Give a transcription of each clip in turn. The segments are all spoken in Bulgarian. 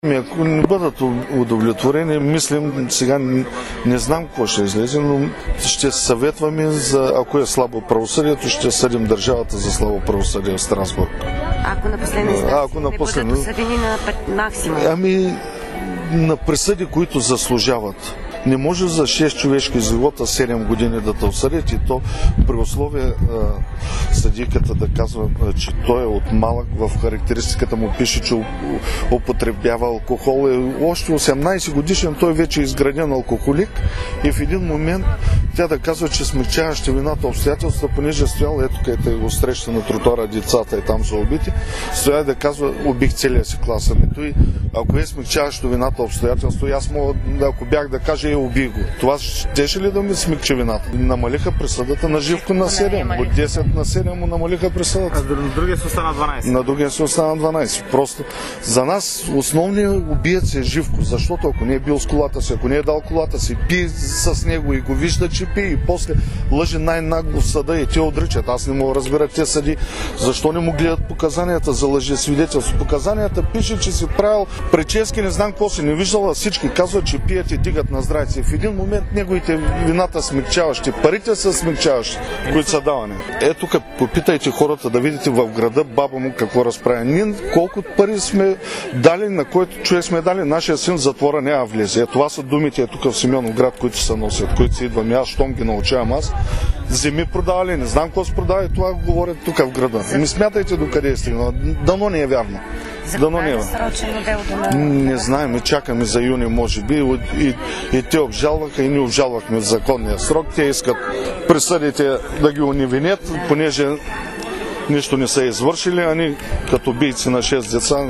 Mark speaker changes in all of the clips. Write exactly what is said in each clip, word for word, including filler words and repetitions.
Speaker 1: Ако не бъдат удовлетворени, мислим, сега не, не знам какво ще излезе, но ще съветваме, за, ако е слабо правосъдието, ще съдим държавата за слабо правосъдие в Страсбург.
Speaker 2: Ако на последна инстанция не
Speaker 1: последна...
Speaker 2: бъдат осъдени на максимум?
Speaker 1: Ами, на присъди, които заслужават. Не може за шест човешки живота седем години да те осъдят, и то при условие съдийката да казва, че той е от малък, в характеристиката му пише, че употребява алкохол. И още осемнайсет годишен той вече е изграден алкохолик и в един момент тя да казва, че смягчаващи вината обстоятелства, понеже стоял, ето където го среща на тротуара, децата и там са убити, стоя да казва, убих целия си клас. И ако е смягчаващо вината обстоятелство, аз мога, ако бях да кажа, е уби го. Това щеше ли да ми смекчи вината? Намалиха присъдата на Живко на седем. От десет на седем му намалиха присъдата.
Speaker 3: А на другия се остана дванайсет.
Speaker 1: На другия се остана дванайсет. Просто за нас основният убиец е Живко, защото ако не е бил с колата си, ако не е дал колата си, пи с него и го вижда, че пи, и после лъже най-нагло в съда и те отричат. Аз не мога да разбера те съди защо не му гледат показанията за лъже свидетелство. Показанията пише, че си правил прически, не знам какво си не виждала, всички казват, че пият и дигат на здраве. В един момент неговите вината смягчаващи, парите са смягчаващи, които са давани. Ето тук попитайте хората да видите в града баба му какво разправя. Ние колко пари сме дали, на който човек сме дали, нашия син в затвора няма влезе. Е, това са думите е, тук в Симеоновград, които се носят, които си идвам. Аз, щом ги научавам аз. Земи продавали, не знам какво се продава, и това говорят тук в града. Не смятайте докъде е стигнал. Дано не е вярно. Дано не е. Не знаем, чакаме за юни, може би, и, и те обжалваха, и ние обжалвахме в законния срок. Те искат присъдите да ги уневинят, понеже нищо не са извършили, а ни като бийци на шест деца,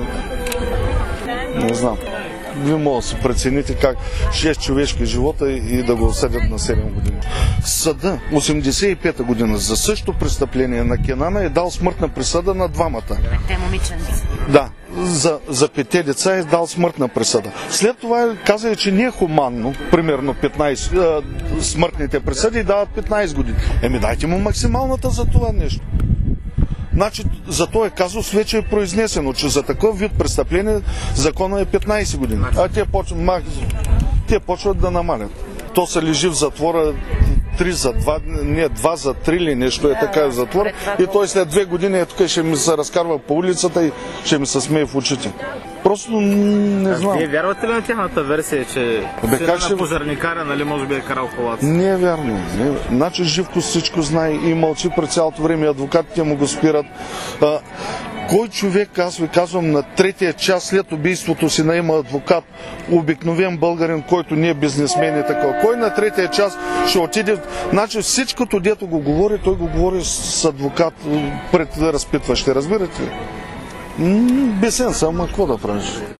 Speaker 1: не знам. Вие може да се прецените как шест човешки живота и да го осъдят на седем години. Съда осемдесет и пета година за същото престъпление на Кенана е дал смъртна присъда на двамата.
Speaker 2: Те момиченци.
Speaker 1: Да, за, за петте деца е дал смъртна присъда. След това каза, че не е хуманно, примерно петнайсет, а, смъртните присъди и дават петнайсет години. Еми дайте му максималната за това нещо. Значи, за този казус вече е произнесено, че за такъв вид престъпление закона е петнайсет години. А те почват, мах, те почват да намалят. То се лежи в затвора три за два, не два за три или нещо е така в затвора. И той след две години е тук, ще ми се разкарва по улицата и ще ми се смее в очите. Просто не знам.
Speaker 3: Вие вярвате ли на тяхната версия, че сина на пожарникаря, нали, може би е карал колата?
Speaker 1: Не е вярно. Не. Значи Живко всичко знае и мълчи през цялото време, адвокатите му го спират. А, кой човек, аз ви казвам, на третия час след убийството си наема адвокат, обикновен българин, който не е бизнесмен и такова. Кой на третия час ще отиде? Значи всичкото, дето го говори, той го говори с адвокат пред разпитващи. Разбирате ли? Бесен съм, а какво да правиш?